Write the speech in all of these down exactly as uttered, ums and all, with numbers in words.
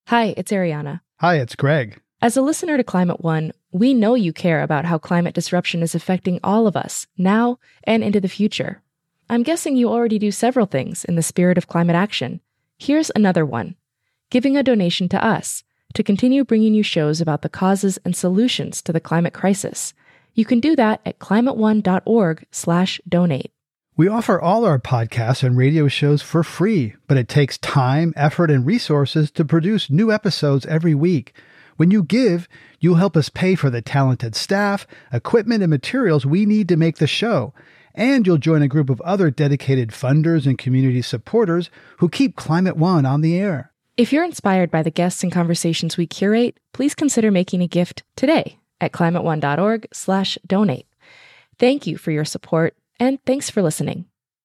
Hi, it's Ariana. Hi, it's Greg. As a listener to Climate One, we know you care about how climate disruption is affecting all of us, now and into the future. I'm guessing you already do several things in the spirit of climate action. Here's another one: giving a donation to us to continue bringing you shows about the causes and solutions to the climate crisis. You can do that at climateone.org slash donate. We offer all our podcasts and radio shows for free, but it takes time, effort, and resources to produce new episodes every week. When you give, you'll help us pay for the talented staff, equipment, and materials we need to make the show. And you'll join a group of other dedicated funders and community supporters who keep Climate One on the air. If you're inspired by the guests and conversations we curate, please consider making a gift today at climateone.org slash donate. Thank you for your support, and thanks for listening.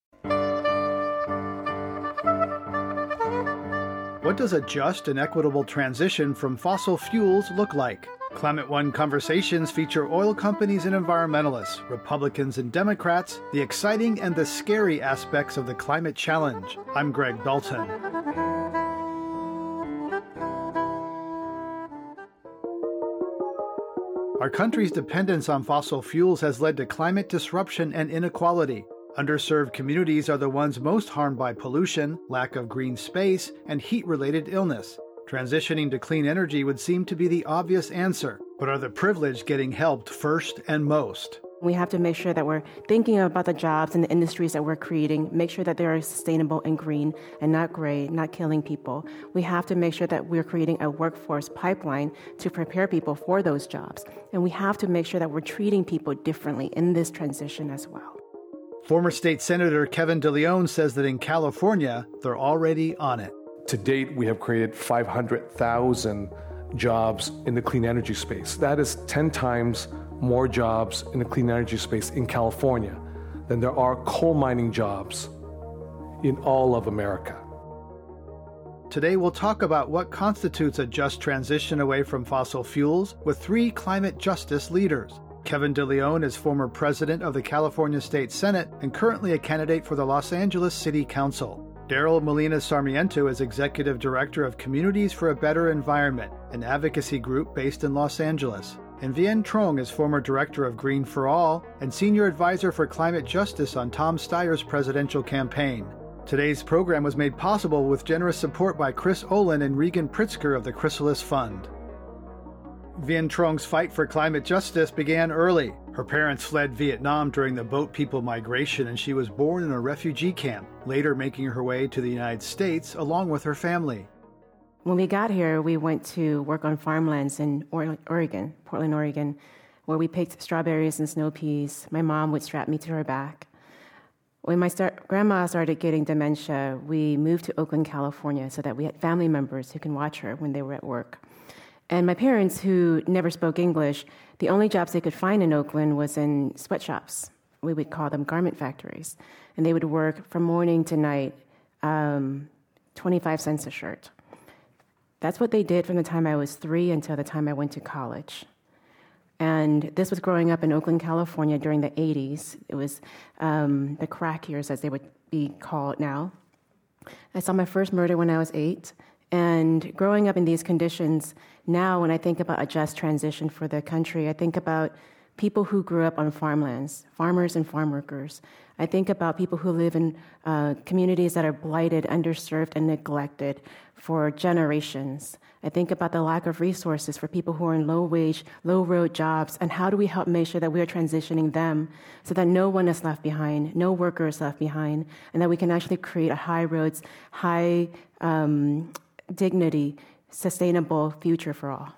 What does a just and equitable transition from fossil fuels look like? Climate One conversations feature oil companies and environmentalists, Republicans and Democrats, the exciting and the scary aspects of the climate challenge. I'm Greg Dalton. Our country's dependence on fossil fuels has led to climate disruption and inequality. Underserved communities are the ones most harmed by pollution, lack of green space, and heat-related illness. Transitioning to clean energy would seem to be the obvious answer, but are the privileged getting helped first and most? We have to make sure that we're thinking about the jobs and the industries that we're creating, make sure that they are sustainable and green and not gray, not killing people. We have to make sure that we're creating a workforce pipeline to prepare people for those jobs. And we have to make sure that we're treating people differently in this transition as well. Former State Senator Kevin DeLeon says that in California, they're already on it. To date, we have created five hundred thousand jobs in the clean energy space. That is ten times more jobs in the clean energy space in California than there are coal mining jobs in all of America. Today we'll talk about what constitutes a just transition away from fossil fuels with three climate justice leaders. Kevin DeLeon is former president of the California State Senate and currently a candidate for the Los Angeles City Council. Daryl Molina Sarmiento is executive director of Communities for a Better Environment, an advocacy group based in Los Angeles. And Vien Trong is former director of Green for All and senior advisor for climate justice on Tom Steyer's presidential campaign. Today's program was made possible with generous support by Chris Olin and Regan Pritzker of the Chrysalis Fund. Vien Trong's fight for climate justice began early. Her parents fled Vietnam during the Boat People migration, and she was born in a refugee camp, later making her way to the United States along with her family. When we got here, we went to work on farmlands in Oregon, Portland, Oregon, where we picked strawberries and snow peas. My mom would strap me to her back. When my start, grandma started getting dementia, we moved to Oakland, California, so that we had family members who can watch her when they were at work. And my parents, who never spoke English, the only jobs they could find in Oakland was in sweatshops. We would call them garment factories. And they would work from morning to night, um, twenty-five cents a shirt. That's what they did from the time I was three until the time I went to college. And this was growing up in Oakland, California during the eighties. It was um, the crack years, as they would be called now. I saw my first murder when I was eight. And growing up in these conditions, now when I think about a just transition for the country, I think about people who grew up on farmlands, farmers and farm workers. I think about people who live in uh, communities that are blighted, underserved, and neglected for generations. I think about the lack of resources for people who are in low-wage, low-road jobs, and how do we help make sure that we are transitioning them so that no one is left behind, no worker is left behind, and that we can actually create a high roads, high um, dignity, sustainable future for all.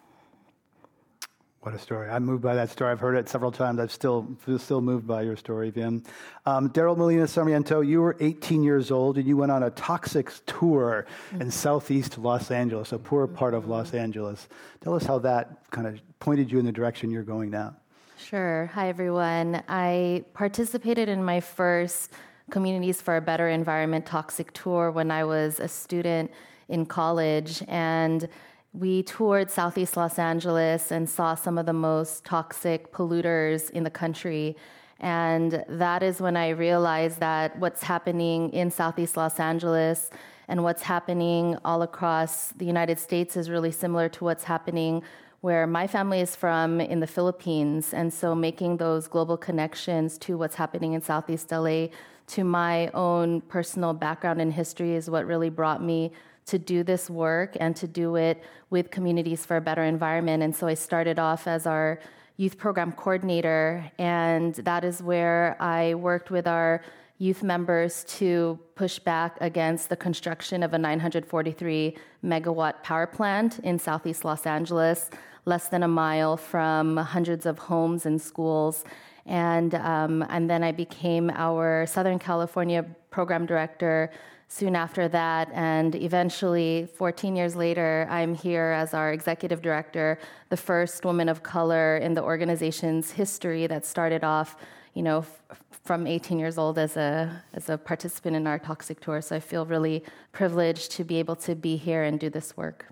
What a story. I'm moved by that story. I've heard it several times. I'm still still moved by your story, Vien. Um, Daryl Molina Sarmiento, you were eighteen years old and you went on a toxics tour mm-hmm. in southeast Los Angeles, a poor part of Los Angeles. Tell us how that kind of pointed you in the direction you're going now. Sure. Hi, everyone. I participated in my first Communities for a Better Environment toxic tour when I was a student in college, and we toured Southeast Los Angeles and saw some of the most toxic polluters in the country. And that is when I realized that what's happening in Southeast Los Angeles and what's happening all across the United States is really similar to what's happening where my family is from in the Philippines. And so making those global connections to what's happening in Southeast L A, to my own personal background and history is what really brought me to do this work and to do it with Communities for a Better Environment. And so I started off as our youth program coordinator, and that is where I worked with our youth members to push back against the construction of a nine hundred forty-three megawatt power plant in Southeast Los Angeles, less than a mile from hundreds of homes and schools. And um, and then I became our Southern California program director soon after that. And eventually, fourteen years later, I'm here as our executive director, the first woman of color in the organization's history that started off, you know, f- from eighteen years old as a as a participant in our Toxic Tour. So I feel really privileged to be able to be here and do this work.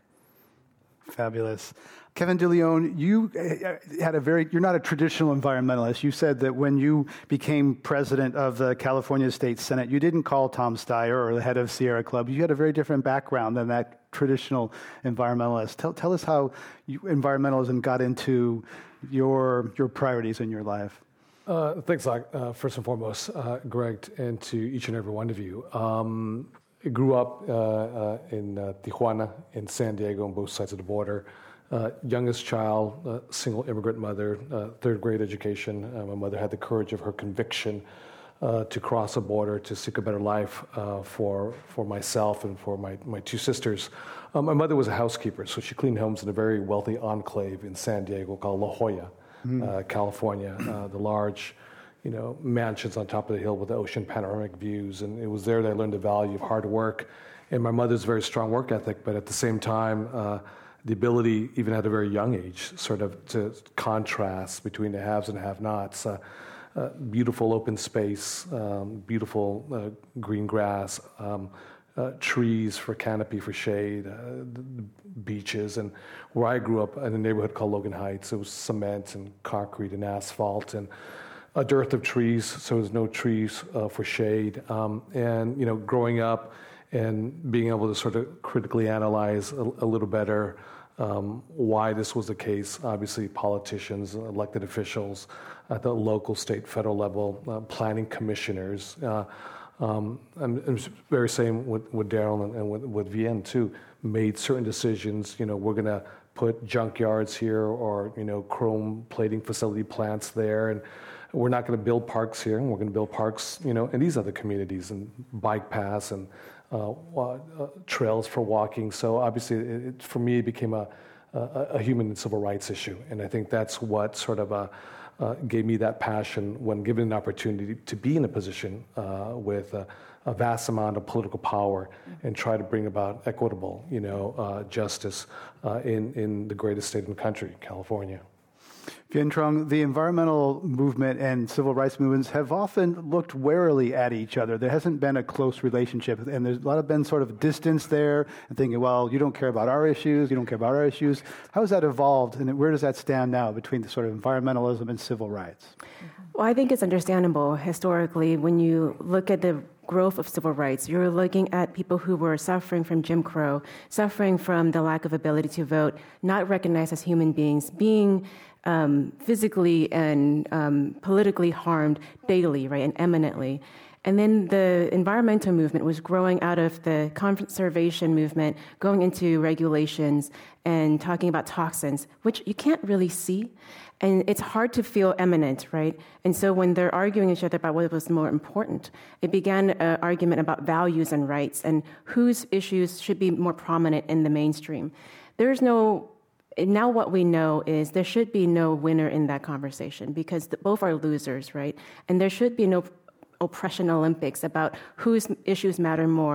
Fabulous. Kevin DeLeon, you had a very, you're not a traditional environmentalist. You said that when you became president of the California State Senate, you didn't call Tom Steyer or the head of Sierra Club. You had a very different background than that traditional environmentalist. Tell, tell us how you, environmentalism got into your, your priorities in your life. Uh, thanks, Zach. Uh, first and foremost, uh, Greg, and to each and every one of you. Um, I grew up uh, uh, in uh, Tijuana, in San Diego, on both sides of the border. Uh, youngest child, uh, single immigrant mother, uh, third grade education. Uh, my mother had the courage of her conviction uh, to cross a border to seek a better life uh, for for myself and for my, my two sisters. Uh, my mother was a housekeeper, so she cleaned homes in a very wealthy enclave in San Diego called La Jolla, mm. uh, California. Uh, the large, you know, mansions on top of the hill with the ocean panoramic views, and it was there that I learned the value of hard work and my mother's very strong work ethic, but at the same time, uh, the ability, even at a very young age, sort of to contrast between the haves and have-nots. Uh, uh, beautiful open space, um, beautiful uh, green grass, um, uh, trees for canopy, for shade, uh, the, the beaches. And where I grew up in a neighborhood called Logan Heights, it was cement and concrete and asphalt and a dearth of trees, so there's no trees uh, for shade. Um, and, you know, growing up and being able to sort of critically analyze a, a little better um, why this was the case. Obviously, politicians, elected officials at the local, state, federal level, uh, planning commissioners. Uh, um, and, and very same with, with Daryl and, and with, with Vienne, too, made certain decisions. You know, we're going to put junkyards here or, you know, chrome plating facility plants there. And we're not going to build parks here. We're going to build parks, you know, in these other communities and bike paths and Uh, uh, trails for walking. So obviously, it, it, for me, it became a, a, a human and civil rights issue. And I think that's what sort of uh, uh, gave me that passion when given an opportunity to be in a position uh, with a, a vast amount of political power and try to bring about equitable, you know, uh, justice uh, in, in the greatest state in the country, California. Vienne Trong, the environmental movement and civil rights movements have often looked warily at each other. There hasn't been a close relationship, and there's a lot of been sort of distance there and thinking, well, you don't care about our issues, you don't care about our issues. How has that evolved, and where does that stand now between the sort of environmentalism and civil rights? Well, I think it's understandable historically when you look at the growth of civil rights. You're looking at people who were suffering from Jim Crow, suffering from the lack of ability to vote, not recognized as human beings, being um, physically and um, politically harmed daily, right, and eminently. And then the environmental movement was growing out of the conservation movement, going into regulations and talking about toxins, which you can't really see. And it's hard to feel eminent, right? And so when they're arguing each other about what was more important, it began an argument about values and rights and whose issues should be more prominent in the mainstream. There's no, now what we know is there should be no winner in that conversation because the, both are losers, right? And there should be no oppression Olympics about whose issues matter more,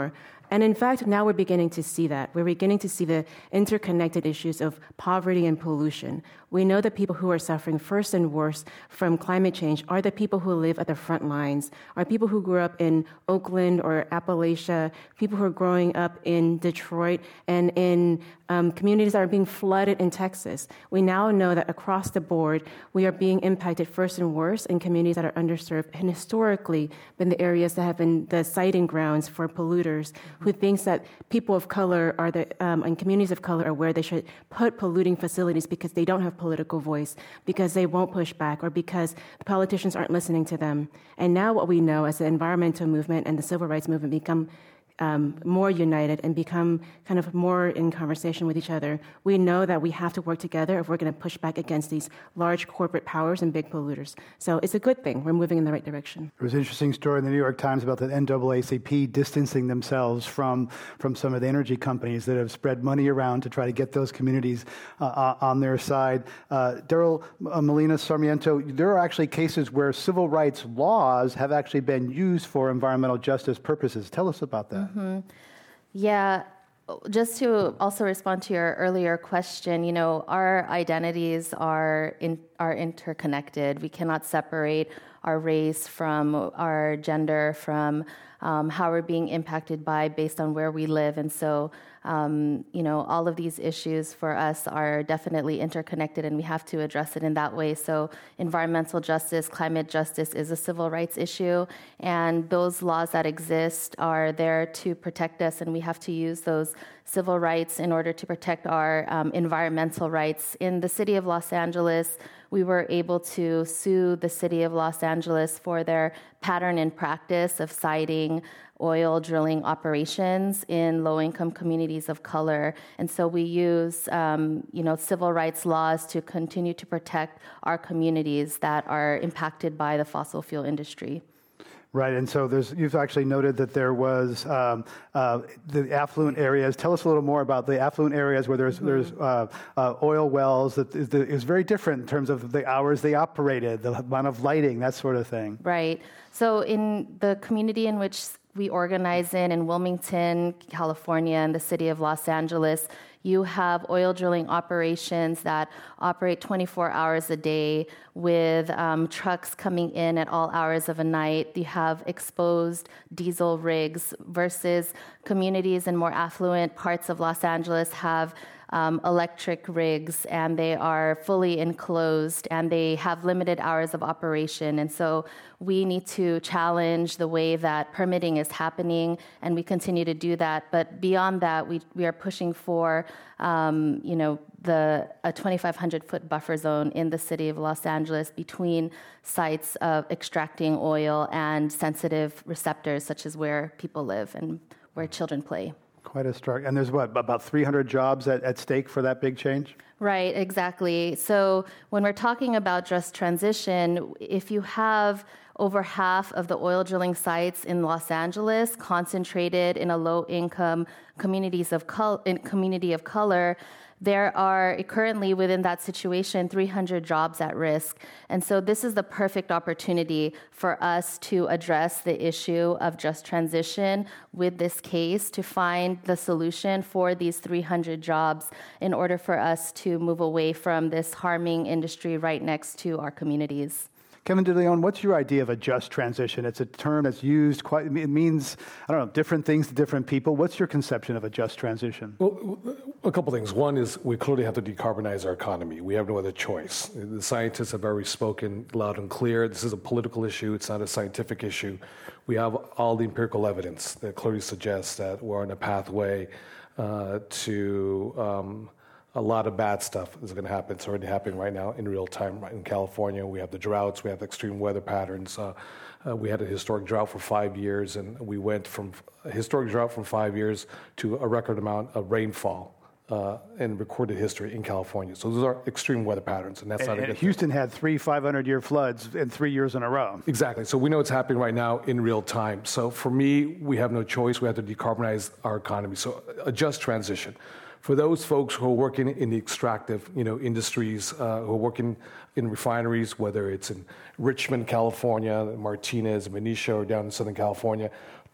And in fact, now we're beginning to see that. We're beginning to see the interconnected issues of poverty and pollution. We know that people who are suffering first and worst from climate change are the people who live at the front lines, are people who grew up in Oakland or Appalachia, people who are growing up in Detroit and in um, communities that are being flooded in Texas. We now know that across the board, we are being impacted first and worst in communities that are underserved and historically been the areas that have been the siting grounds for polluters who thinks that people of color are the, um, and communities of color are where they should put polluting facilities because they don't have political voice, because they won't push back, or because the politicians aren't listening to them. And now what we know as the environmental movement and the civil rights movement become Um, more united and become kind of more in conversation with each other, we know that we have to work together if we're going to push back against these large corporate powers and big polluters. So it's a good thing. We're moving in the right direction. There was an interesting story in the New York Times about the N double A C P distancing themselves from, from some of the energy companies that have spread money around to try to get those communities uh, on their side. Uh, Daryl uh, Molina Sarmiento, there are actually cases where civil rights laws have actually been used for environmental justice purposes. Tell us about that. Mm-hmm. Yeah, just to also respond to your earlier question, you know, our identities are in, are interconnected. We cannot separate our race from our gender, from um, how we're being impacted by based on where we live. And so, um, you know, all of these issues for us are definitely interconnected, and we have to address it in that way. So environmental justice, climate justice is a civil rights issue, and those laws that exist are there to protect us, and we have to use those civil rights in order to protect our um, environmental rights. In the city of Los Angeles, we were able to sue the city of Los Angeles for their pattern and practice of siting oil drilling operations in low-income communities of color. And so we use, um, you know, civil rights laws to continue to protect our communities that are impacted by the fossil fuel industry. Right, and so there's, you've actually noted that there was um, uh, the affluent areas. Tell us a little more about the affluent areas where there's mm-hmm. there's uh, uh, oil wells that is, that is very different in terms of the hours they operated, the amount of lighting, that sort of thing. Right. So in the community in which we organize in, in Wilmington, California, and the city of Los Angeles, you have oil drilling operations that operate twenty-four hours a day with um, trucks coming in at all hours of a night. You have exposed diesel rigs versus communities in more affluent parts of Los Angeles have Um, electric rigs, and they are fully enclosed, and they have limited hours of operation. And so we need to challenge the way that permitting is happening, and we continue to do that. But beyond that, we we are pushing for, um, you know, the a twenty-five hundred foot buffer zone in the city of Los Angeles between sites of extracting oil and sensitive receptors, such as where people live and where children play. Quite a stark. And there's what, about three hundred jobs at, at stake for that big change? Right, exactly. So when we're talking about just transition, if you have over half of the oil drilling sites in Los Angeles concentrated in a low-income communities of col- in community of color, there are currently within that situation three hundred jobs at risk. And so this is the perfect opportunity for us to address the issue of just transition with this case, to find the solution for these three hundred jobs in order for us to move away from this harming industry right next to our communities. Kevin DeLeon, what's your idea of a just transition? It's a term that's used quite, it means, I don't know, different things to different people. What's your conception of a just transition? Well, a couple things. One is we clearly have to decarbonize our economy. We have no other choice. The scientists have already spoken loud and clear. This is a political issue. It's not a scientific issue. We have all the empirical evidence that clearly suggests that we're on a pathway uh, to um, a lot of bad stuff is going to happen. It's already happening right now in real time. Right in California, we have the droughts, we have extreme weather patterns. Uh, uh, we had a historic drought for five years, and we went from a historic drought from five years to a record amount of rainfall uh, in recorded history in California. So those are extreme weather patterns, and that's and, not a and good Houston thing. had three five hundred year floods in three years in a row. Exactly. So we know it's happening right now in real time. So for me, we have no choice. We have to decarbonize our economy. So a just transition. For those folks who are working in the extractive, you know, industries, uh, who are working in refineries, whether it's in Richmond, California, Martinez, Benicia, or down in Southern California,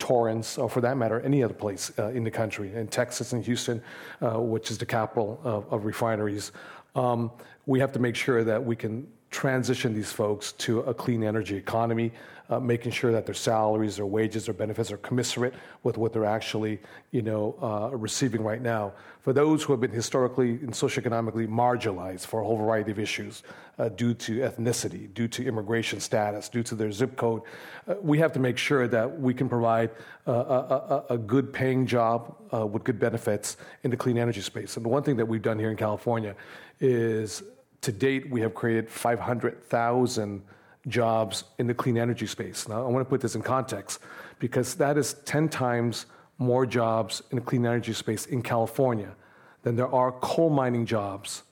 Torrance, or for that matter, any other place uh, in the country, in Texas and Houston, uh, which is the capital of, of refineries. Um, we have to make sure that we can transition these folks to a clean energy economy, uh, making sure that their salaries, their wages, their benefits are commensurate with what they're actually, you know, uh, receiving right now. For those who have been historically and socioeconomically marginalized for a whole variety of issues, uh, due to ethnicity, due to immigration status, due to their zip code, uh, we have to make sure that we can provide uh, a, a, a good paying job uh, with good benefits in the clean energy space. And the one thing that we've done here in California is, to date, we have created five hundred thousand jobs in the clean energy space. Now, I want to put this in context because that is ten times more jobs in the clean energy space in California than there are coal mining jobs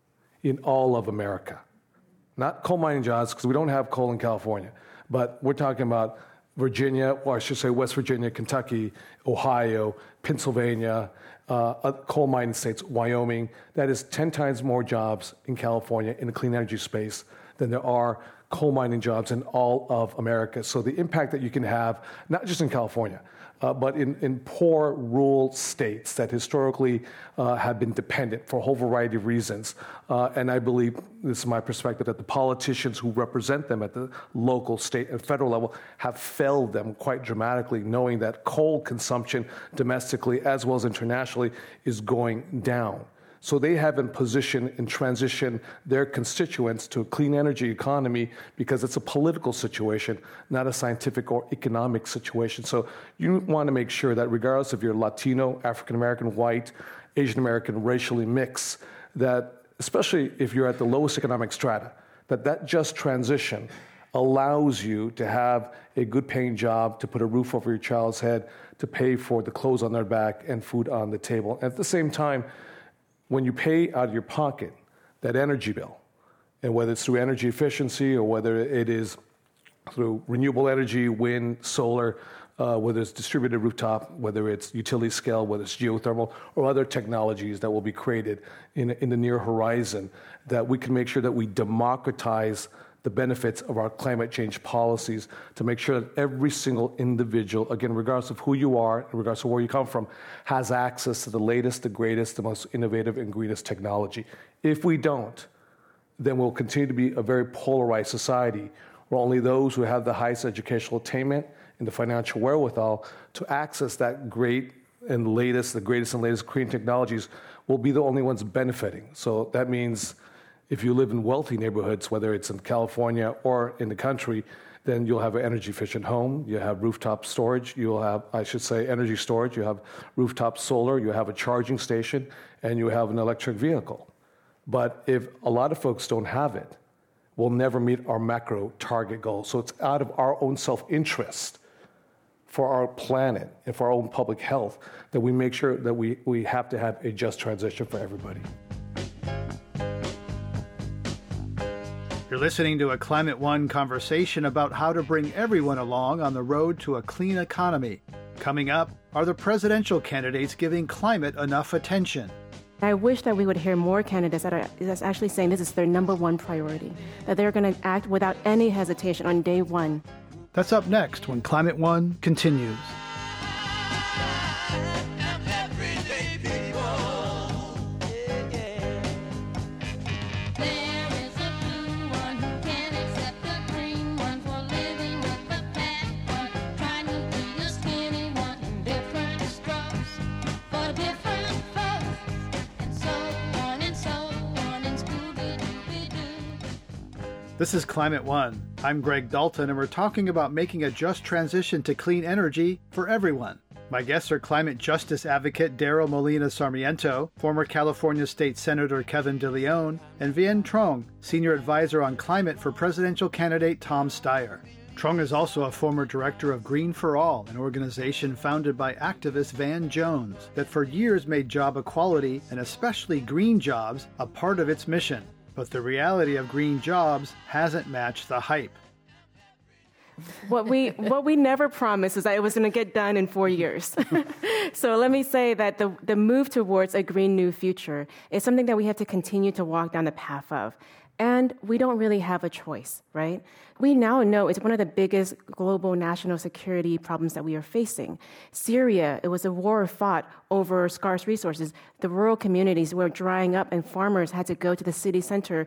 in all of America. Not coal mining jobs, because we don't have coal in California, but we're talking about Virginia, or I should say West Virginia, Kentucky, Ohio, Pennsylvania, uh, coal mining states, Wyoming. That is ten times more jobs in California in the clean energy space than there are coal mining jobs in all of America. So the impact that you can have, not just in California, uh, but in, in poor rural states that historically uh, have been dependent for a whole variety of reasons. Uh, and I believe, this is my perspective, that the politicians who represent them at the local, state, and federal level have failed them quite dramatically, knowing that coal consumption domestically as well as internationally is going down. So they haven't positioned and transitioned their constituents to a clean energy economy because it's a political situation, not a scientific or economic situation. So you want to make sure that regardless if you're Latino, African American, white, Asian American, racially mixed, that especially if you're at the lowest economic strata, that that just transition allows you to have a good paying job, to put a roof over your child's head, to pay for the clothes on their back and food on the table. And at the same time, when you pay out of your pocket that energy bill, and whether it's through energy efficiency or whether it is through renewable energy, wind, solar, uh, whether it's distributed rooftop, whether it's utility scale, whether it's geothermal, or other technologies that will be created in, in the near horizon, that we can make sure that we democratize the benefits of our climate change policies to make sure that every single individual, again, regardless of who you are, regardless of where you come from, has access to the latest, the greatest, the most innovative and greenest technology. If we don't, then we'll continue to be a very polarized society where only those who have the highest educational attainment and the financial wherewithal to access that great and latest, the greatest and latest green technologies will be the only ones benefiting. So that means if you live in wealthy neighborhoods, whether it's in California or in the country, then you'll have an energy-efficient home, you have rooftop storage, you'll have, I should say, energy storage, you have rooftop solar, you have a charging station, and you have an electric vehicle. But if a lot of folks don't have it, we'll never meet our macro target goal. So it's out of our own self-interest for our planet and for our own public health that we make sure that we, we have to have a just transition for everybody. You're listening to a Climate One conversation about how to bring everyone along on the road to a clean economy. Coming up, are the presidential candidates giving climate enough attention? I wish that we would hear more candidates that are that's actually saying this is their number one priority, that they're going to act without any hesitation on day one. That's up next when Climate One continues. This is Climate One. I'm Greg Dalton, and we're talking about making a just transition to clean energy for everyone. My guests are climate justice advocate Darrell Molina Sarmiento, former California State Senator Kevin De Leon, and Vien Trong, senior advisor on climate for presidential candidate Tom Steyer. Trong is also a former director of Green for All, an organization founded by activist Van Jones that for years made job equality, and especially green jobs, a part of its mission. But the reality of green jobs hasn't matched the hype. What we what we never promised is that it was going to get done in four years. So let me say that the, the move towards a green new future is something that we have to continue to walk down the path of. And we don't really have a choice, right? We now know it's one of the biggest global national security problems that we are facing. Syria, it was a war fought over scarce resources. The rural communities were drying up and farmers had to go to the city center,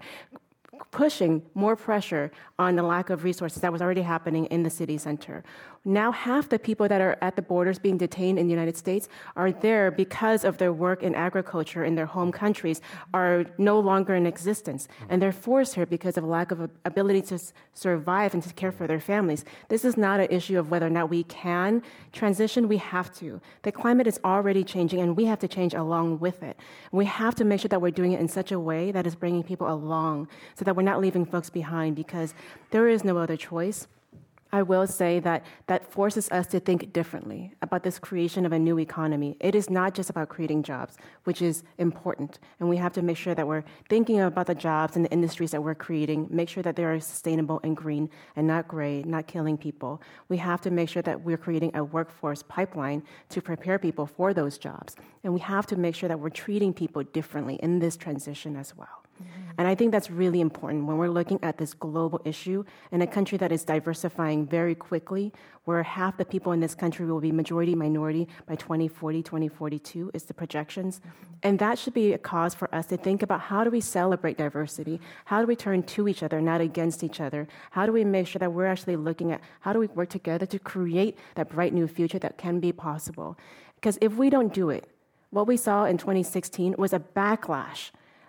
pushing more pressure on the lack of resources that was already happening in the city center. Now half the people that are at the borders being detained in the United States are there because of their work in agriculture in their home countries are no longer in existence. And they're forced here because of lack of ability to survive and to care for their families. This is not an issue of whether or not we can transition. We have to. The climate is already changing and we have to change along with it. We have to make sure that we're doing it in such a way that is bringing people along so that we're not leaving folks behind because there is no other choice. I will say that that forces us to think differently about this creation of a new economy. It is not just about creating jobs, which is important. And we have to make sure that we're thinking about the jobs and the industries that we're creating, make sure that they are sustainable and green and not gray, not killing people. We have to make sure that we're creating a workforce pipeline to prepare people for those jobs. And we have to make sure that we're treating people differently in this transition as well. And I think that's really important when we're looking at this global issue in a country that is diversifying very quickly, where half the people in this country will be majority minority by twenty forty, twenty forty-two is the projections. Mm-hmm. And that should be a cause for us to think about how do we celebrate diversity? How do we turn to each other, not against each other? How do we make sure that we're actually looking at how do we work together to create that bright new future that can be possible? Because if we don't do it, what we saw in twenty sixteen was a backlash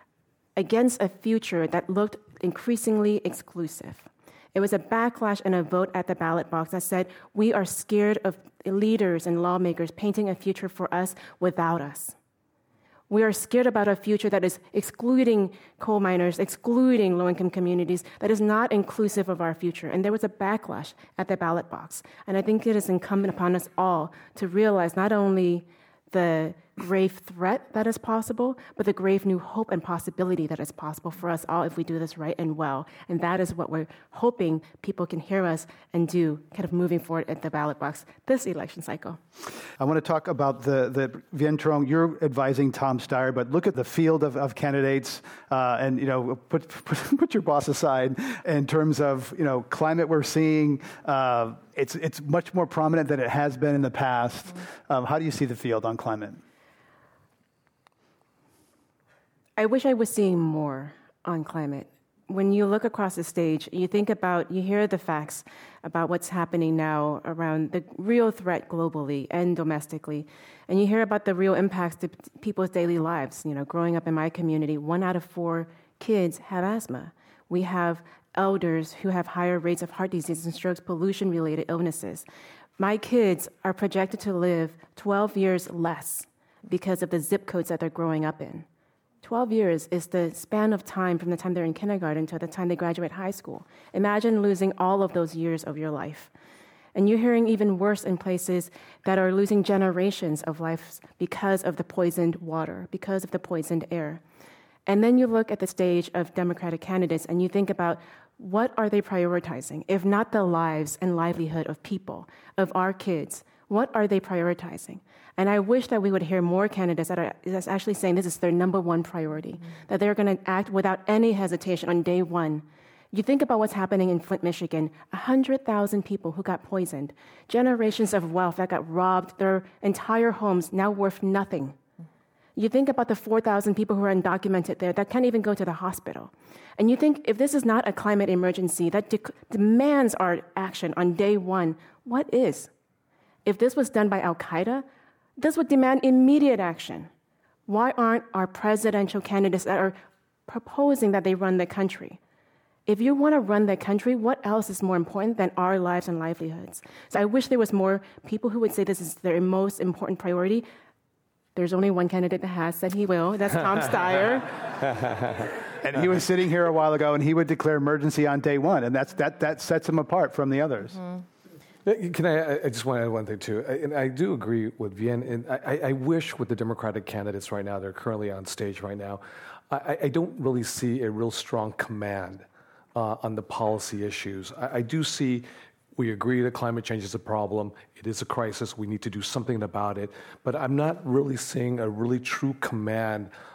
against a future that looked increasingly exclusive. It was a backlash and a vote at the ballot box that said, we are scared of leaders and lawmakers painting a future for us without us. We are scared about a future that is excluding coal miners, excluding low-income communities, that is not inclusive of our future. And there was a backlash at the ballot box. And I think it is incumbent upon us all to realize not only the grave threat that is possible, but the grave new hope and possibility that is possible for us all if we do this right and well. And that is what we're hoping people can hear us and do, kind of moving forward at the ballot box this election cycle. I want to talk about the, the Vian Trong, you're advising Tom Steyer, but look at the field of, of candidates uh, and, you know, put, put, put your boss aside in terms of, you know, climate we're seeing. Uh, it's, it's much more prominent than it has been in the past. Mm-hmm. Um, how do you see the field on climate? I wish I was seeing more on climate. When you look across the stage, you think about, you hear the facts about what's happening now around the real threat globally and domestically, and you hear about the real impacts to people's daily lives. You know, growing up in my community, one out of four kids have asthma. We have elders who have higher rates of heart disease and strokes, pollution-related illnesses. My kids are projected to live twelve years less because of the zip codes that they're growing up in. twelve years is the span of time from the time they're in kindergarten to the time they graduate high school. Imagine losing all of those years of your life. And you're hearing even worse in places that are losing generations of lives because of the poisoned water, because of the poisoned air. And then you look at the stage of Democratic candidates and you think about what are they prioritizing, if not the lives and livelihood of people, of our kids? What are they prioritizing? And I wish that we would hear more candidates that are that's actually saying this is their number one priority, mm-hmm. that they're going to act without any hesitation on day one. You think about what's happening in Flint, Michigan, one hundred thousand people who got poisoned, generations of wealth that got robbed, their entire homes now worth nothing. You think about the four thousand people who are undocumented there that can't even go to the hospital. And you think if this is not a climate emergency that de- demands our action on day one, what is? If this was done by Al-Qaeda, this would demand immediate action. Why aren't our presidential candidates that are proposing that they run the country? If you want to run the country, what else is more important than our lives and livelihoods? So I wish there was more people who would say this is their most important priority. There's only one candidate that has said he will. That's Tom Steyer. And he was sitting here a while ago, and he would declare emergency on day one, and that's that that sets him apart from the others. Mm-hmm. Can I? I just want to add one thing too, and I do agree with Vian. And I, I wish with the Democratic candidates right now, they're currently on stage right now, I, I don't really see a real strong command uh, on the policy issues. I, I do see. We agree that climate change is a problem. It is a crisis. We need to do something about it. But I'm not really seeing a really true command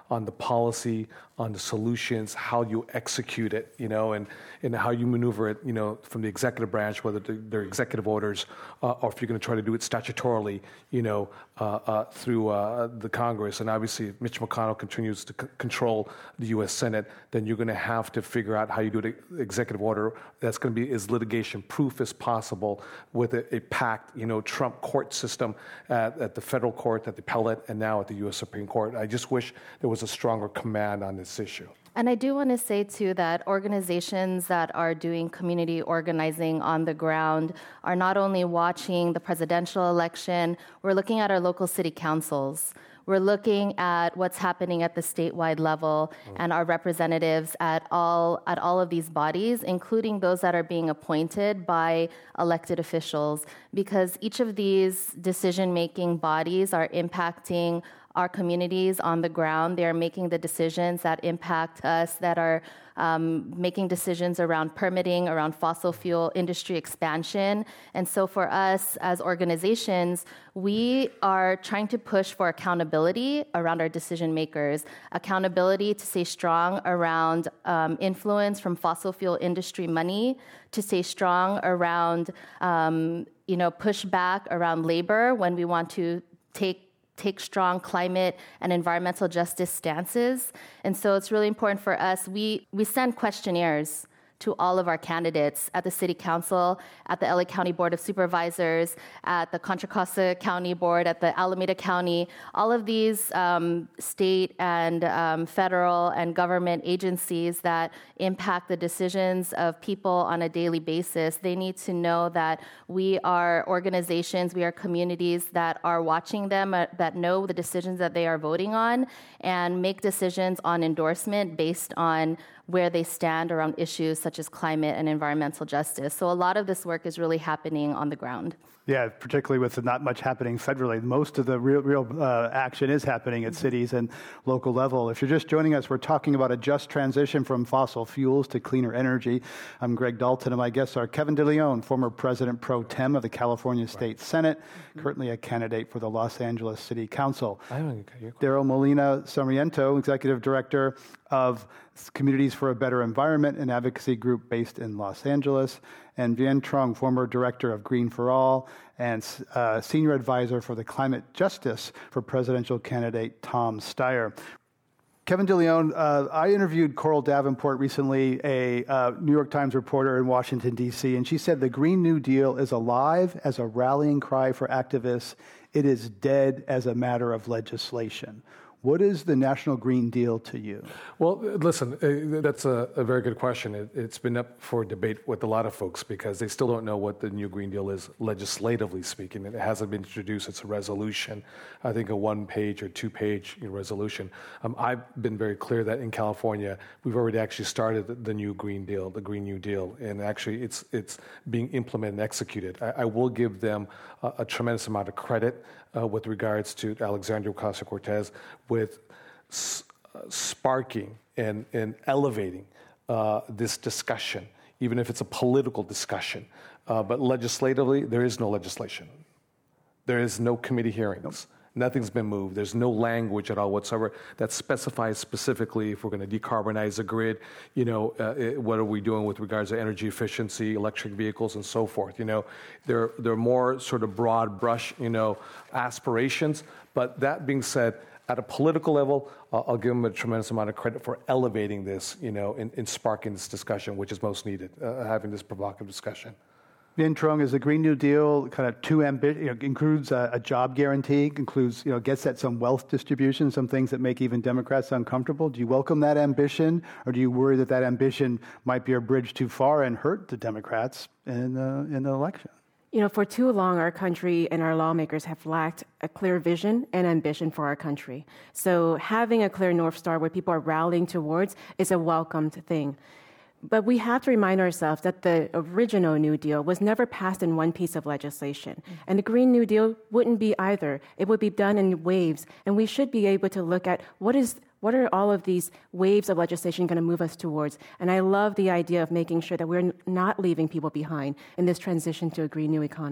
on the policy, on the solutions, how you execute it, you know, and, and how you maneuver it, you know, from the executive branch, whether they're executive orders, uh, or if you're going to try to do it statutorily, you know, uh, uh, through uh, the Congress. And obviously, if Mitch McConnell continues to c- control the U S Senate, then you're going to have to figure out how you do the executive order that's going to be as litigation-proof as possible with a, a packed, you know, Trump court system at, at the federal court, at the appellate, and now at the U S Supreme Court. I just wish there was a stronger command on this issue. And I do want to say, too, that organizations that are doing community organizing on the ground are not only watching the presidential election, we're looking at our local city councils. We're looking at what's happening at the statewide level and our representatives at all at all of these bodies, including those that are being appointed by elected officials, because each of these decision-making bodies are impacting our communities on the ground. They are making the decisions that impact us, that are um, making decisions around permitting, around fossil fuel industry expansion. And so for us as organizations, we are trying to push for accountability around our decision makers, accountability to stay strong around um, influence from fossil fuel industry money, to stay strong around, um, you know, pushback around labor when we want to take take strong climate and environmental justice stances. And so it's really important for us. We, we send questionnaires to all of our candidates at the City Council, at the L A County Board of Supervisors, at the Contra Costa County Board, at the Alameda County. All of these um, state and um, federal and government agencies that impact the decisions of people on a daily basis, they need to know that we are organizations, we are communities that are watching them, uh, that know the decisions that they are voting on, and make decisions on endorsement based on where they stand around issues such as climate and environmental justice. So a lot of this work is really happening on the ground. Yeah, particularly with not much happening federally. Most of the real, real uh, action is happening at cities and local level. If you're just joining us, we're talking about a just transition from fossil fuels to cleaner energy. I'm Greg Dalton, and my guests are Kevin DeLeon, former president pro tem of the California State Senate, currently a candidate for the Los Angeles City Council. Daryl Molina Sarmiento, executive director of Communities for a Better Environment, an advocacy group based in Los Angeles, and Vien Trong, former director of Green for All and uh, senior advisor for the climate justice for presidential candidate Tom Steyer. Kevin DeLeon, uh, I interviewed Coral Davenport recently, a uh, New York Times reporter in Washington, D C, and she said the Green New Deal is alive as a rallying cry for activists. It is dead as a matter of legislation. What is the National Green Deal to you? Well, listen, uh, that's a, a very good question. It, it's been up for debate with a lot of folks because they still don't know what the new Green Deal is, legislatively speaking. It hasn't been introduced. It's a resolution, I think a one-page or two-page you know, resolution. Um, I've been very clear that in California, we've already actually started the, the new Green Deal, the Green New Deal, and actually it's it's being implemented and executed. I, I will give them a, a tremendous amount of credit uh, with regards to Alexandria Ocasio-Cortez, with s- uh, sparking and, and elevating uh, this discussion, even if it's a political discussion. Uh, but legislatively, there is no legislation. There is no committee hearings. Nope. Nothing's been moved. There's no language at all whatsoever that specifies specifically if we're going to decarbonize the grid, you know, uh, it, what are we doing with regards to energy efficiency, electric vehicles, and so forth. You know, there, there are more sort of broad brush, you know, aspirations. But that being said, at a political level, uh, I'll give them a tremendous amount of credit for elevating this, you know, and, and sparking this discussion, which is most needed, uh, having this provocative discussion. Vien Trong, is the Green New Deal kind of too ambitious? You know, includes a, a job guarantee, includes, you know, gets at some wealth distribution, some things that make even Democrats uncomfortable. Do you welcome that ambition, or do you worry that that ambition might be a bridge too far and hurt the Democrats in uh, in the election? You know, for too long, our country and our lawmakers have lacked a clear vision and ambition for our country. So having a clear North Star where people are rallying towards is a welcomed thing. But we have to remind ourselves that the original New Deal was never passed in one piece of legislation. Mm-hmm. And the Green New Deal wouldn't be either. It would be done in waves. And we should be able to look at what is what are all of these waves of legislation going to move us towards. And I love the idea of making sure that we're not leaving people behind in this transition to a green new economy.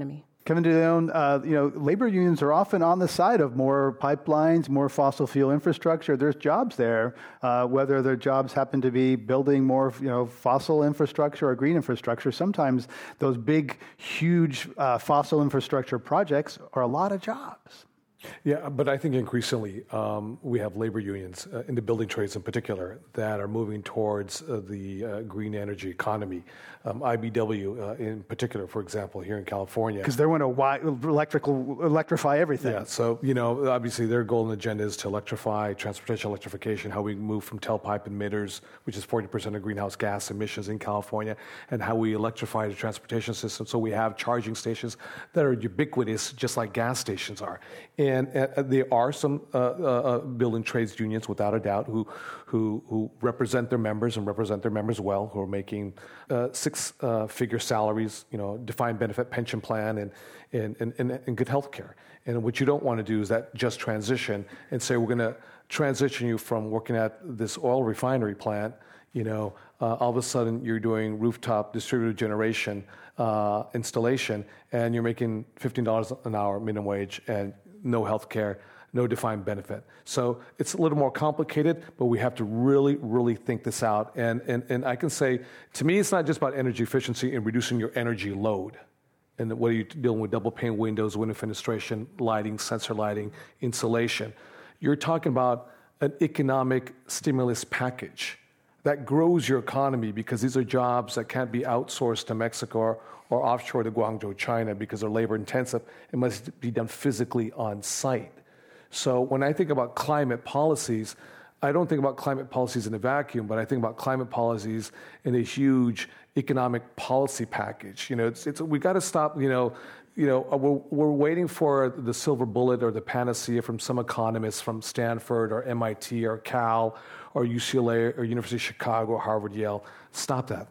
Kevin DeLeon, uh, you know, labor unions are often on the side of more pipelines, more fossil fuel infrastructure. There's jobs there, uh, whether their jobs happen to be building more, you know, fossil infrastructure or green infrastructure. Sometimes those big, huge uh, fossil infrastructure projects are a lot of jobs. Yeah, but I think increasingly um, we have labor unions uh, in the building trades in particular that are moving towards uh, the uh, green energy economy. Um, I B W uh, in particular, for example, here in California. Because they want to wi- electrical, electrify everything. Yeah, so, you know, obviously their goal and agenda is to electrify, transportation electrification, how we move from tailpipe emitters, which is forty percent of greenhouse gas emissions in California, and how we electrify the transportation system so we have charging stations that are ubiquitous, just like gas stations are. And And uh, there are some uh, uh, building trades unions, without a doubt, who, who who represent their members and represent their members well, who are making uh, six-figure uh, salaries, you know, defined benefit pension plan, and and, and, and and good health care. And what you don't want to do is that just transition and say we're going to transition you from working at this oil refinery plant, you know, uh, all of a sudden you're doing rooftop distributed generation uh, installation, and you're making fifteen dollars an hour minimum wage and no health care, no defined benefit. So it's a little more complicated, but we have to really, really think this out. And, and, and I can say, to me, it's not just about energy efficiency and reducing your energy load. And what are you dealing with? Double pane windows, window fenestration, lighting, sensor lighting, insulation. You're talking about an economic stimulus package that grows your economy, because these are jobs that can't be outsourced to Mexico or, or offshore to Guangzhou, China, because they're labor intensive. It must be done physically on site. So when I think about climate policies, I don't think about climate policies in a vacuum, but I think about climate policies in a huge economic policy package. You know, it's, it's we got to stop, you know, You know, we're, we're waiting for the silver bullet or the panacea from some economists from Stanford or M I T or Cal or U C L A or University of Chicago or Harvard, Yale. Stop that.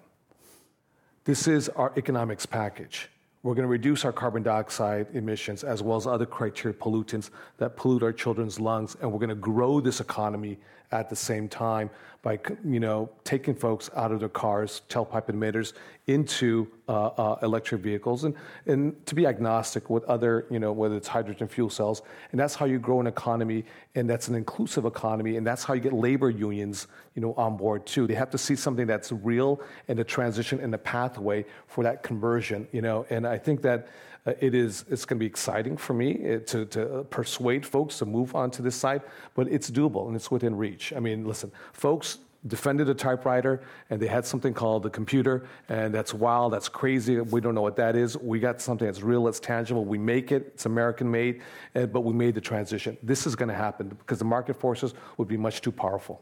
This is our economics package. We're going to reduce our carbon dioxide emissions as well as other criteria pollutants that pollute our children's lungs, and we're going to grow this economy at the same time by, you know, taking folks out of their cars, tailpipe emitters, into uh, uh, electric vehicles, and, and to be agnostic with other, you know, whether it's hydrogen fuel cells. And that's how you grow an economy, and that's an inclusive economy, and that's how you get labor unions, you know, on board too. They have to see something that's real and the transition and the pathway for that conversion, you know. And I think that Uh, it is, it's going to be exciting for me uh, to, to persuade folks to move on to this side, but it's doable and it's within reach. I mean, listen, folks defended a typewriter and they had something called the computer, and that's wild, that's crazy, we don't know what that is. We got something that's real, that's tangible, we make it, it's American made, uh, but we made the transition. This is going to happen because the market forces would be much too powerful.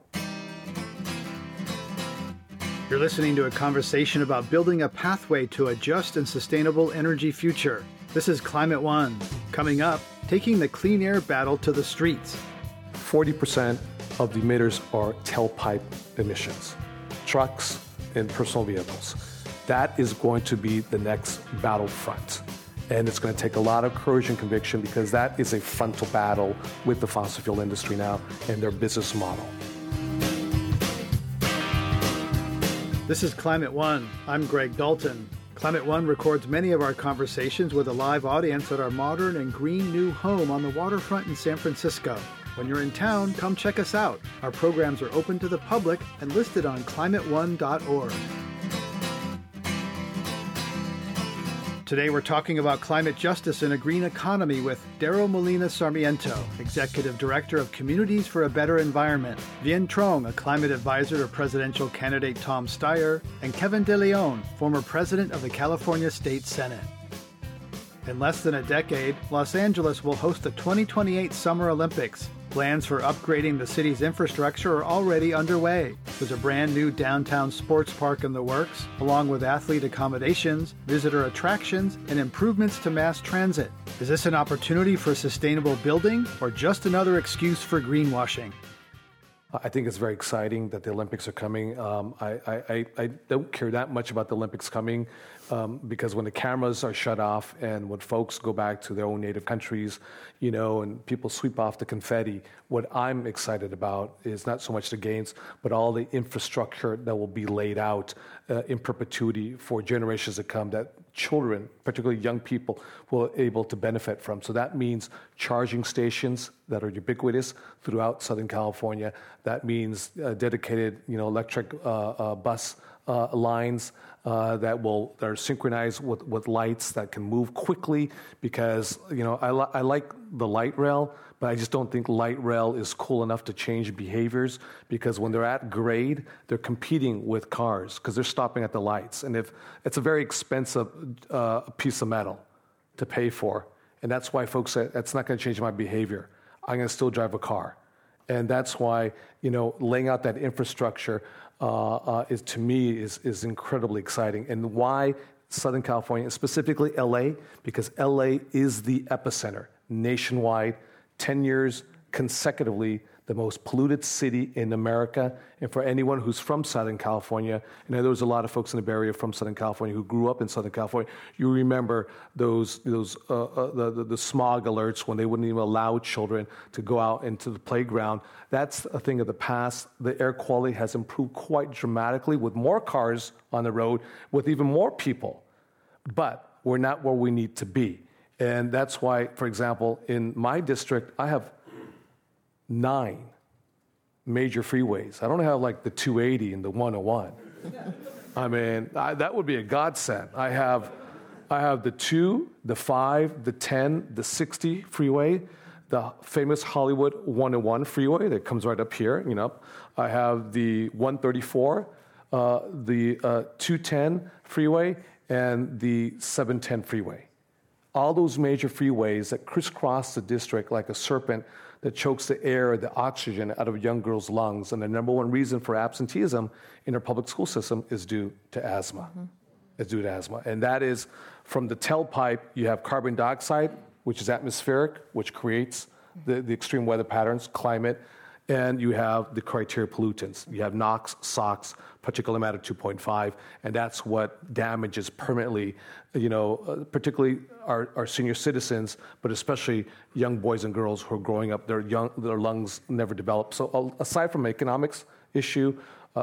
You're listening to a conversation about building a pathway to a just and sustainable energy future. This is Climate One. Coming up, taking the clean air battle to the streets. forty percent of the emitters are tailpipe emissions, trucks and personal vehicles. That is going to be the next battlefront. And it's going to take a lot of courage and conviction, because that is a frontal battle with the fossil fuel industry now and their business model. This is Climate One. I'm Greg Dalton. Climate One records many of our conversations with a live audience at our modern and green new home on the waterfront in San Francisco. When you're in town, come check us out. Our programs are open to the public and listed on climate one dot org. Today we're talking about climate justice in a green economy with Darryl Molina Sarmiento, Executive Director of Communities for a Better Environment, Vien Trong, a climate advisor to presidential candidate Tom Steyer, and Kevin DeLeon, former president of the California State Senate. In less than a decade, Los Angeles will host the twenty twenty-eight Summer Olympics. Plans for upgrading the city's infrastructure are already underway. There's a brand new downtown sports park in the works, along with athlete accommodations, visitor attractions, and improvements to mass transit. Is this an opportunity for sustainable building, or just another excuse for greenwashing? I think it's very exciting that the Olympics are coming. Um, I, I, I don't care that much about the Olympics coming um, because when the cameras are shut off and when folks go back to their own native countries, you know, and people sweep off the confetti, what I'm excited about is not so much the games, but all the infrastructure that will be laid out uh, in perpetuity for generations to come that children, particularly young people, will be able to benefit from. So that means charging stations that are ubiquitous throughout Southern California. That means uh, dedicated, you know, electric uh, uh, bus uh, lines uh, that will that are synchronized with, with lights that can move quickly. Because you know, I, li- I like the light rail, but I just don't think light rail is cool enough to change behaviors, because when they're at grade, they're competing with cars because they're stopping at the lights. And if it's a very expensive uh, piece of metal to pay for, and that's why folks say, that's not going to change my behavior. I'm going to still drive a car. And that's why, you know, laying out that infrastructure uh, uh, is, to me, is, is incredibly exciting. And why Southern California, specifically L A, because L A is the epicenter nationwide, ten years consecutively, the most polluted city in America. And for anyone who's from Southern California, and I know there's a lot of folks in the Bay Area from Southern California who grew up in Southern California, you remember those those uh, uh, the, the, the smog alerts when they wouldn't even allow children to go out into the playground. That's a thing of the past. The air quality has improved quite dramatically with more cars on the road, with even more people. But we're not where we need to be. And that's why, for example, in my district, I have nine major freeways. I don't have like the two eighty and the one oh one. I mean, I, that would be a godsend. I have, I have the two, the five, the ten, the sixty freeway, the famous Hollywood one oh one freeway that comes right up here. You know, I have the one thirty-four, uh, the uh, two ten freeway, and the seven ten freeway. All those major freeways that crisscross the district like a serpent that chokes the air, the oxygen out of young girls' lungs. And the number one reason for absenteeism in our public school system is due to asthma. Mm-hmm. It's due to asthma. And that is from the tailpipe, you have carbon dioxide, which is atmospheric, which creates the, the extreme weather patterns, climate, and you have the criteria pollutants. You have NOx, SOx, particulate matter two point five, and that's what damages permanently, you know, uh, particularly our, our senior citizens, but especially young boys and girls who are growing up, their, young, their lungs never develop. So uh, aside from economics issue, uh,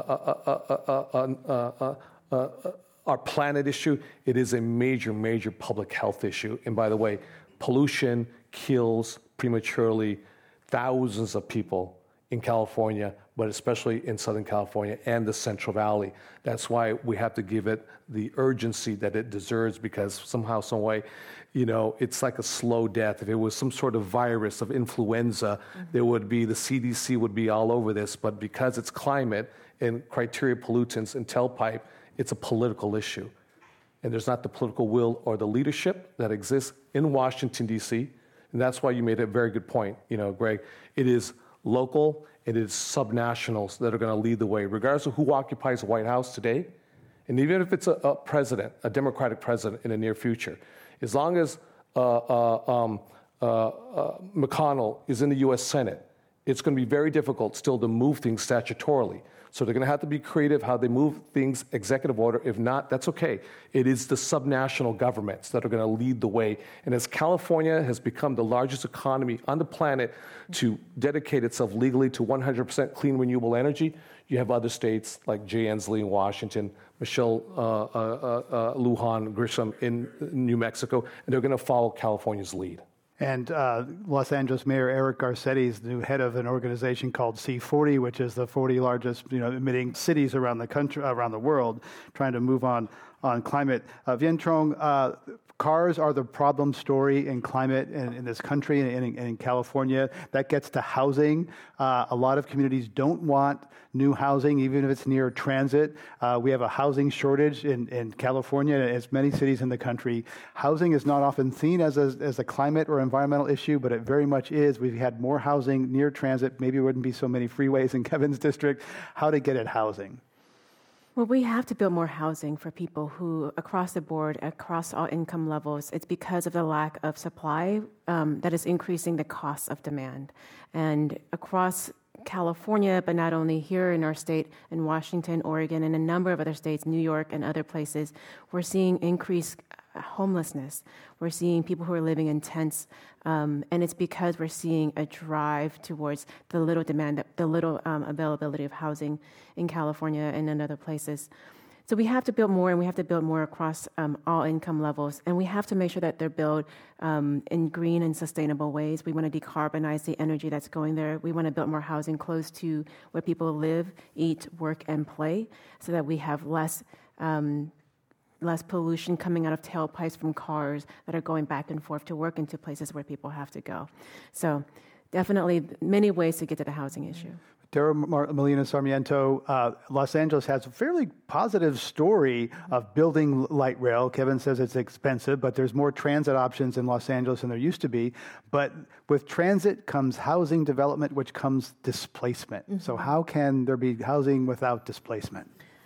uh, uh, uh, our planet issue, it is a major, major public health issue. And by the way, pollution kills prematurely thousands of people in California, but especially in Southern California and the Central Valley. That's why we have to give it the urgency that it deserves, because somehow, some way, you know, it's like a slow death. If it was some sort of virus of influenza, mm-hmm. there would be, the C D C would be all over this, but because it's climate and criteria pollutants and tailpipe, it's a political issue. And there's not the political will or the leadership that exists in Washington, D C, and that's why you made a very good point, you know, Greg. It is local, it is subnationals that are going to lead the way, regardless of who occupies the White House today. And even if it's a, a president, a Democratic president in the near future, as long as uh, uh, um, uh, uh, McConnell is in the U S Senate, it's going to be very difficult still to move things statutorily. So they're going to have to be creative how they move things executive order. If not, that's okay. It is the subnational governments that are going to lead the way. And as California has become the largest economy on the planet to dedicate itself legally to one hundred percent clean renewable energy, you have other states like Jay Inslee in Washington, Michelle uh, uh, uh, Lujan Grisham in New Mexico, and they're going to follow California's lead. And uh, Los Angeles Mayor Eric Garcetti is the new head of an organization called C forty, which is the forty largest, you know, emitting cities around the country, around the world, trying to move on on climate. Uh, Vien Trong, uh, cars are the problem story in climate in, in this country and in, in, in California. That gets to housing. Uh, a lot of communities don't want new housing, even if it's near transit. Uh, we have a housing shortage in, in California, as many cities in the country. Housing is not often seen as a, as a climate or environmental issue, but it very much is. We've had more housing near transit. Maybe there wouldn't be so many freeways in Kevin's district. How to get at housing? Well, we have to build more housing for people who, across the board, across all income levels. It's because of the lack of supply um, that is increasing the cost of demand. And across California, but not only here in our state, in Washington, Oregon, and a number of other states, New York and other places, we're seeing increased homelessness. We're seeing people who are living in tents, um, and it's because we're seeing a drive towards the little demand, the little um, availability of housing in California and in other places. So we have to build more, and we have to build more across um, all income levels. And we have to make sure that they're built um, in green and sustainable ways. We want to decarbonize the energy that's going there. We want to build more housing close to where people live, eat, work, and play, so that we have less um, less pollution coming out of tailpipes from cars that are going back and forth to work into places where people have to go. So definitely many ways to get to the housing issue. Dara Molina Sarmiento, uh, Los Angeles has a fairly positive story of building light rail. Kevin says it's expensive, but there's more transit options in Los Angeles than there used to be. But with transit comes housing development, which comes displacement. Mm-hmm. So how can there be housing without displacement?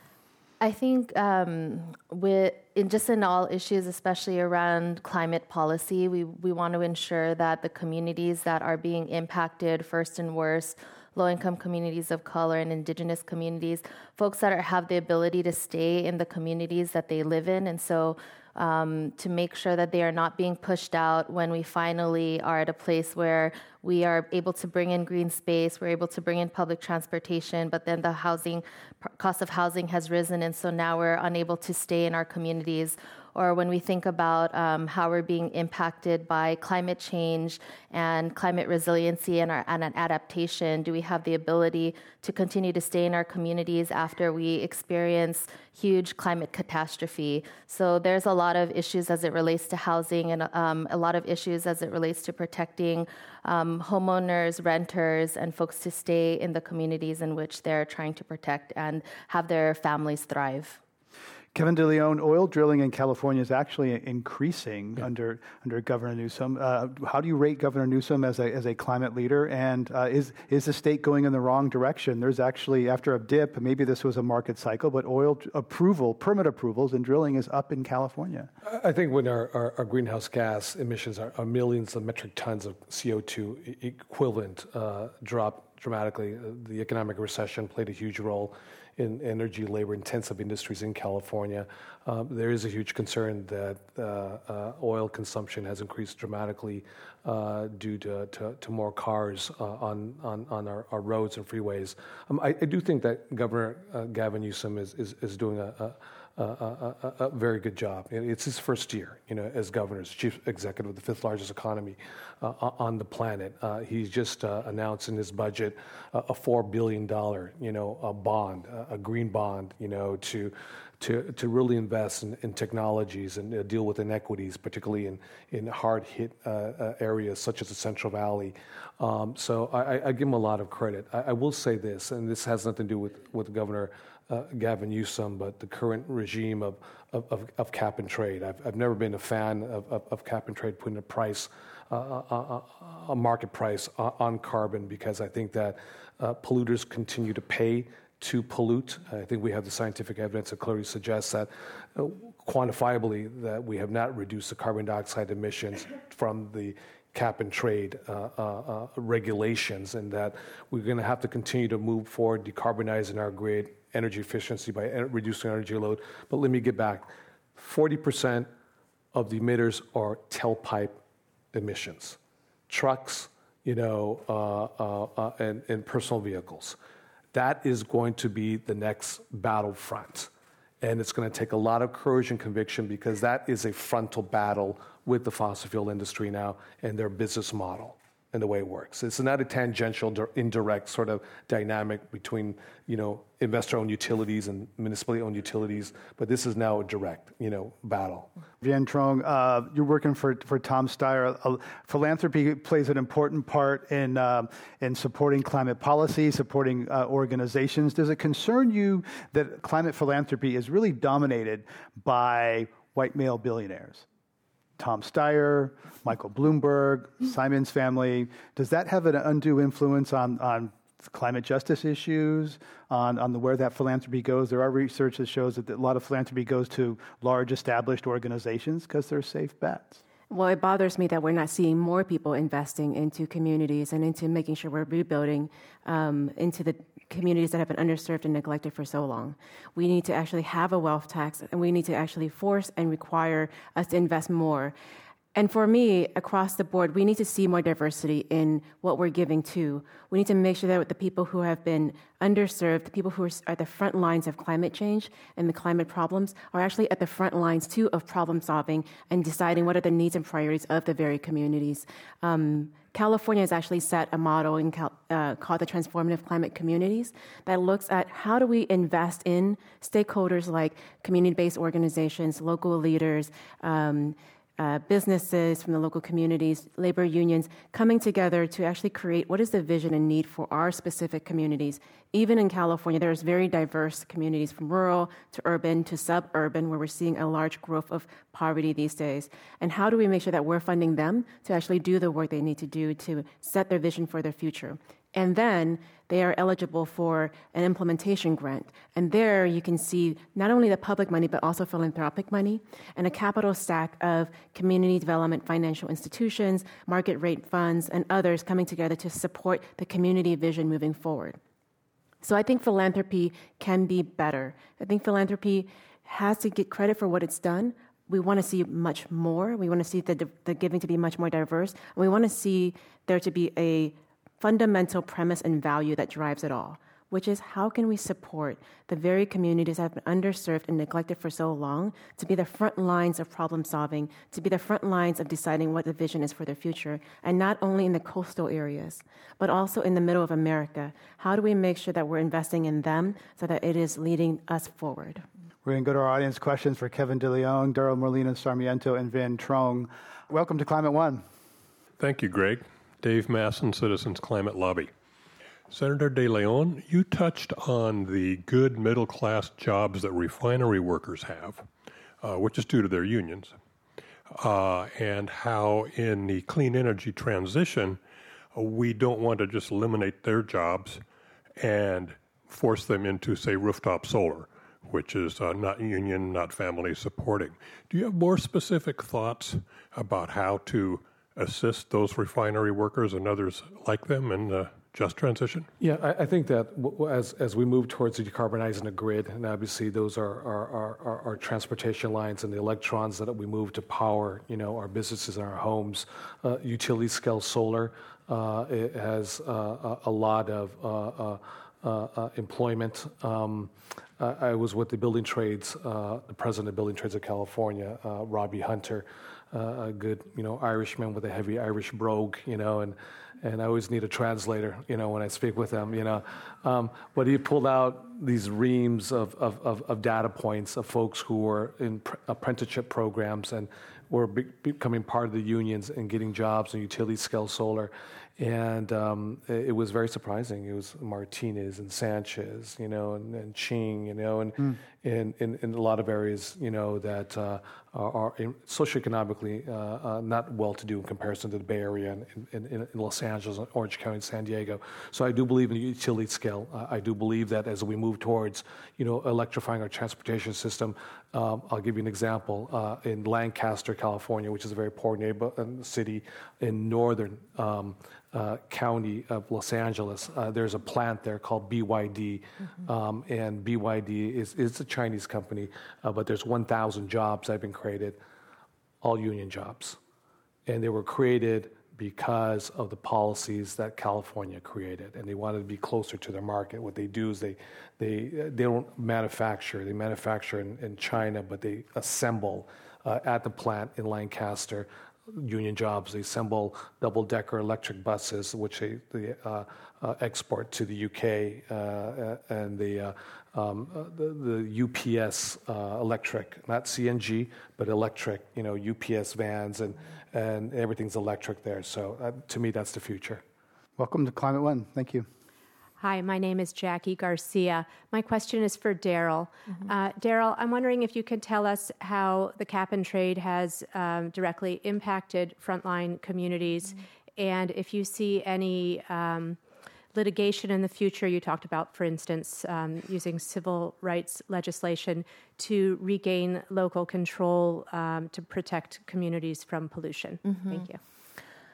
I think um, with in just in all issues, especially around climate policy, we, we want to ensure that the communities that are being impacted first and worst, low-income communities of color and indigenous communities, folks that are, have the ability to stay in the communities that they live in. And so um, to make sure that they are not being pushed out when we finally are at a place where we are able to bring in green space, we're able to bring in public transportation, but then the housing cost of housing has risen, and so now we're unable to stay in our communities. Or when we think about um, how we're being impacted by climate change and climate resiliency and, our, and an adaptation, do we have the ability to continue to stay in our communities after we experience huge climate catastrophe? So there's a lot of issues as it relates to housing, and um, a lot of issues as it relates to protecting um, homeowners, renters, and folks to stay in the communities in which they're trying to protect and have their families thrive. Kevin DeLeon, oil drilling in California is actually increasing yeah. under under Governor Newsom. Uh, how do you rate Governor Newsom as a as a climate leader? And uh, is is the state going in the wrong direction? There's actually, after a dip, maybe this was a market cycle, but oil approval, permit approvals and drilling is up in California. I think when our, our, our greenhouse gas emissions are, are millions of metric tons of C O two equivalent uh, drop dramatically, uh, the economic recession played a huge role in energy, labor-intensive industries in California. Um, there is a huge concern that uh, uh, oil consumption has increased dramatically uh, due to, to, to more cars uh, on, on, on our, our roads and freeways. Um, I, I do think that Governor uh, Gavin Newsom is, is, is doing a, a A, a, a very good job. It's his first year, you know, as governor, as chief executive of the fifth largest economy uh, on the planet. Uh, he's just uh, announced in his budget uh, a four billion dollars, you know, a bond, a green bond, you know, to to to really invest in, in technologies and uh, deal with inequities, particularly in in hard hit uh, uh, areas such as the Central Valley. Um, so I, I give him a lot of credit. I, I will say this, and this has nothing to do with with Governor Uh, Gavin Newsom, but the current regime of, of, of, of cap and trade. I've, I've never been a fan of, of, of cap and trade putting a price, uh, a, a market price on, on carbon, because I think that uh, polluters continue to pay to pollute. I think we have the scientific evidence that clearly suggests that uh, quantifiably that we have not reduced the carbon dioxide emissions from the cap and trade uh, uh, uh, regulations, and that we're going to have to continue to move forward, decarbonizing our grid, energy efficiency by reducing energy load. But let me get back. forty percent of the emitters are tailpipe emissions. Trucks, you know, uh, uh, uh, and, and personal vehicles. That is going to be the next battlefront. And it's going to take a lot of courage and conviction, because that is a frontal battle with the fossil fuel industry now and their business model and the way it works. It's not a tangential, indirect sort of dynamic between, you know, investor-owned utilities and municipally-owned utilities, but this is now a direct, you know, battle. Vian Trong, uh, you're working for for Tom Steyer. Uh, philanthropy plays an important part in uh, in supporting climate policy, supporting uh, organizations. Does it concern you that climate philanthropy is really dominated by white male billionaires? Tom Steyer, Michael Bloomberg, Simon's family. Does that have an undue influence on, on climate justice issues, on, on the, where that philanthropy goes? There are research that shows that a lot of philanthropy goes to large established organizations because they're safe bets. Well, it bothers me that we're not seeing more people investing into communities and into making sure we're rebuilding um, into the communities that have been underserved and neglected for so long. We need to actually have a wealth tax, and we need to actually force and require us to invest more. And for me, across the board, we need to see more diversity in what we're giving to. We need to make sure that the people who have been underserved, the people who are at the front lines of climate change and the climate problems, are actually at the front lines, too, of problem solving and deciding what are the needs and priorities of the very communities. Um, California has actually set a model in Cal- uh, called the Transformative Climate Communities that looks at how do we invest in stakeholders like community-based organizations, local leaders, um, Uh, businesses from the local communities, labor unions, coming together to actually create what is the vision and need for our specific communities. Even in California, there's very diverse communities from rural to urban to suburban, where we're seeing a large growth of poverty these days. And how do we make sure that we're funding them to actually do the work they need to do to set their vision for their future? And then they are eligible for an implementation grant. And there you can see not only the public money, but also philanthropic money and a capital stack of community development financial institutions, market rate funds, and others coming together to support the community vision moving forward. So I think philanthropy can be better. I think philanthropy has to get credit for what it's done. We want to see much more. We want to see the, the giving to be much more diverse. And we want to see there to be a fundamental premise and value that drives it all, which is how can we support the very communities that have been underserved and neglected for so long to be the front lines of problem solving, to be the front lines of deciding what the vision is for their future, and not only in the coastal areas, but also in the middle of America. How do we make sure that we're investing in them so that it is leading us forward? We're going to go to our audience questions for Kevin DeLeon, Darrell Molina Sarmiento, and Vinh Trong. Welcome to Climate One. Thank you, Greg. Dave Masson, Citizens Climate Lobby. Senator DeLeon, you touched on the good middle-class jobs that refinery workers have, uh, which is due to their unions, uh, and how in the clean energy transition, uh, we don't want to just eliminate their jobs and force them into, say, rooftop solar, which is uh, not union, not family supporting. Do you have more specific thoughts about how to assist those refinery workers and others like them in the just transition? Yeah, I, I think that w- as as we move towards decarbonizing the grid, and obviously those are our, our, our, our transportation lines and the electrons that we move to power, you know, our businesses and our homes. Uh, utility scale solar uh, it has uh, a, a lot of uh, uh, uh, uh, employment. Um, uh, I was with the building trades, uh, the president of building trades of California, uh, Robbie Hunter. Uh, a good, you know, Irishman with a heavy Irish brogue, you know, and, and I always need a translator, you know, when I speak with them, you know. Um, but he pulled out these reams of, of, of, of data points of folks who were in pr- apprenticeship programs and were be- becoming part of the unions and getting jobs in utility scale solar. And um, it, it was very surprising. It was Martinez and Sanchez, you know, and, and Ching, you know, and mm. in, in, in a lot of areas, you know, that uh, are, are in socioeconomically uh, uh, not well-to-do in comparison to the Bay Area and in, in, in Los Angeles, Orange County, and San Diego. So I do believe in utility scale. Uh, I do believe that as we move towards, you know, electrifying our transportation system, um, I'll give you an example. Uh, in Lancaster, California, which is a very poor neighbor uh, city in northern um, Uh, county of Los Angeles. Uh, there's a plant there called B Y D, mm-hmm. um, and B Y D is, is a Chinese company, uh, but there's one thousand jobs that have been created, all union jobs. And they were created because of the policies that California created, and they wanted to be closer to their market. What they do is they they they don't manufacture. They manufacture in, in China, but they assemble uh, at the plant in Lancaster. Union jobs. They assemble double-decker electric buses, which they, they uh, uh, export to the U K, uh, and the, uh, um, uh, the the U P S uh, electric, not C N G, but electric. You know, U P S vans and and everything's electric there. So uh, to me, that's the future. Welcome to Climate One. Thank you. Hi, my name is Jackie Garcia. My question is for Darrell. Mm-hmm. Uh, Darrell, I'm wondering if you could tell us how the cap and trade has um, directly impacted frontline communities, mm-hmm. and if you see any um, litigation in the future. You talked about, for instance, um, using civil rights legislation to regain local control um, to protect communities from pollution. Mm-hmm. Thank you.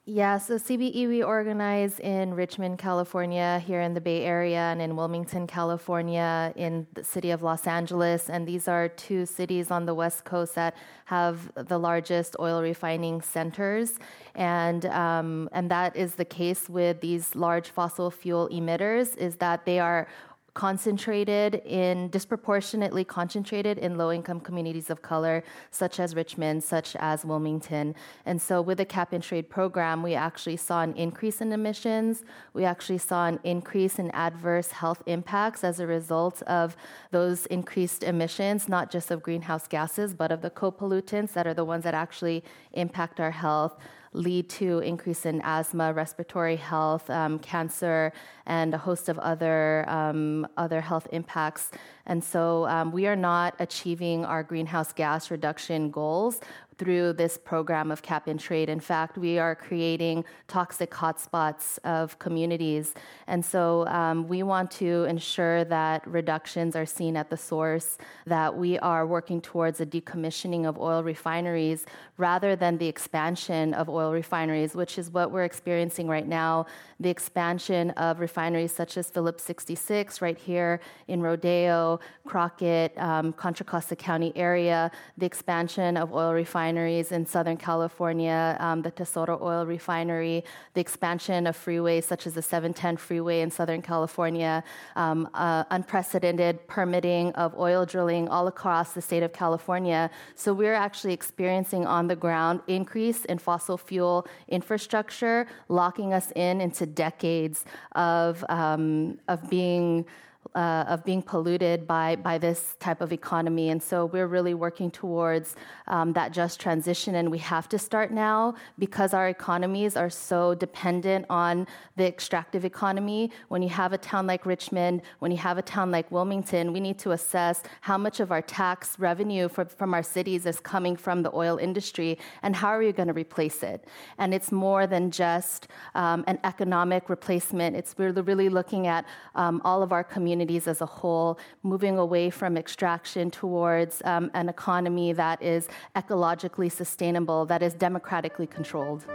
Yeah, so C B E, we organize in Richmond, California, here in the Bay Area, and in Wilmington, California, in the city of Los Angeles. And these are two cities on the West Coast that have the largest oil refining centers. And um, and that is the case with these large fossil fuel emitters, is that they are concentrated in, disproportionately concentrated in low-income communities of color, such as Richmond, such as Wilmington. And so with the Cap and Trade program, we actually saw an increase in emissions. We actually saw an increase in adverse health impacts as a result of those increased emissions, not just of greenhouse gases, but of the co-pollutants that are the ones that actually impact our health, lead to increase in asthma, respiratory health, um, cancer, and a host of other um, other health impacts. And so um, we are not achieving our greenhouse gas reduction goals through this program of Cap and Trade. In fact, we are creating toxic hotspots of communities. And so um, we want to ensure that reductions are seen at the source, that we are working towards a decommissioning of oil refineries rather than the expansion of oil refineries, which is what we're experiencing right now. The expansion of refineries such as Phillips sixty-six right here in Rodeo, Crockett, um, Contra Costa County area, the expansion of oil refineries in Southern California, um, the Tesoro Oil Refinery, the expansion of freeways such as the seven ten freeway in Southern California, um, uh, unprecedented permitting of oil drilling all across the state of California. So we're actually experiencing on the ground increase in fossil fuel infrastructure, locking us in into decades of um, of being Uh, of being polluted by, by this type of economy. And so we're really working towards um, that just transition, and we have to start now because our economies are so dependent on the extractive economy. When you have a town like Richmond, when you have a town like Wilmington, we need to assess how much of our tax revenue for, from our cities is coming from the oil industry, and how are we going to replace it? And it's more than just um, an economic replacement. It's we're really looking at um, all of our communities as a whole, moving away from extraction towards um, an economy that is ecologically sustainable, that is democratically controlled.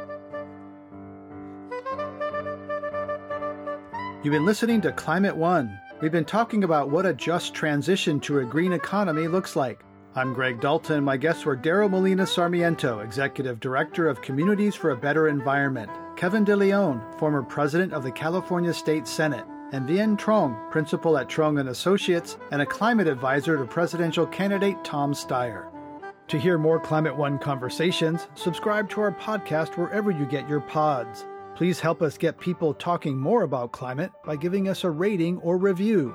You've been listening to Climate One. We've been talking about what a just transition to a green economy looks like. I'm Greg Dalton. My guests were Daryl Molina Sarmiento, Executive Director of Communities for a Better Environment, Kevin DeLeon, former President of the California State Senate, and Vien Trong, Principal at Trong and Associates and a climate advisor to presidential candidate Tom Steyer. To hear more Climate One conversations, subscribe to our podcast wherever you get your pods. Please help us get people talking more about climate by giving us a rating or review.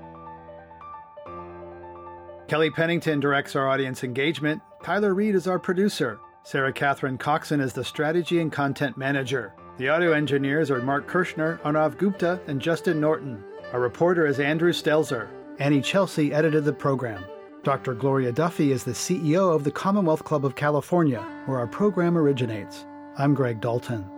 Kelly Pennington directs our audience engagement. Tyler Reed is our producer. Sarah Catherine Coxon is the strategy and content manager. The audio engineers are Mark Kirshner, Arnav Gupta, and Justin Norton. Our reporter is Andrew Stelzer. Annie Chelsea edited the program. Doctor Gloria Duffy is the C E O of the Commonwealth Club of California, where our program originates. I'm Greg Dalton.